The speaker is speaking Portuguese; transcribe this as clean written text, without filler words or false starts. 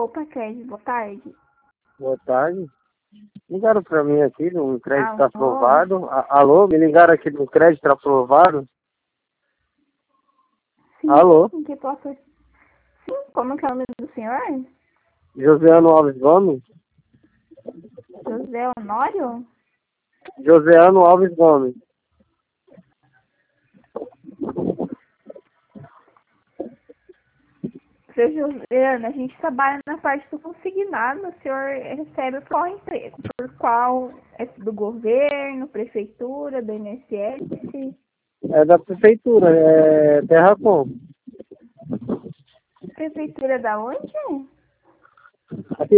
para crédito. Boa tarde. Boa tarde. Ligaram para mim aqui, no crédito Alô? aprovado. Alô, me ligaram aqui no crédito aprovado. Sim, Alô? em que posso... Sim, como que é o nome do senhor? Joséano Alves Gomes? José Honório? Joséano Alves Gomes. Seu Josiano, a gente trabalha na parte do consignado. O senhor recebe qual emprego? Por qual? É do governo, prefeitura, do INSS? É da prefeitura, é Terracom. Prefeitura da onde? Aqui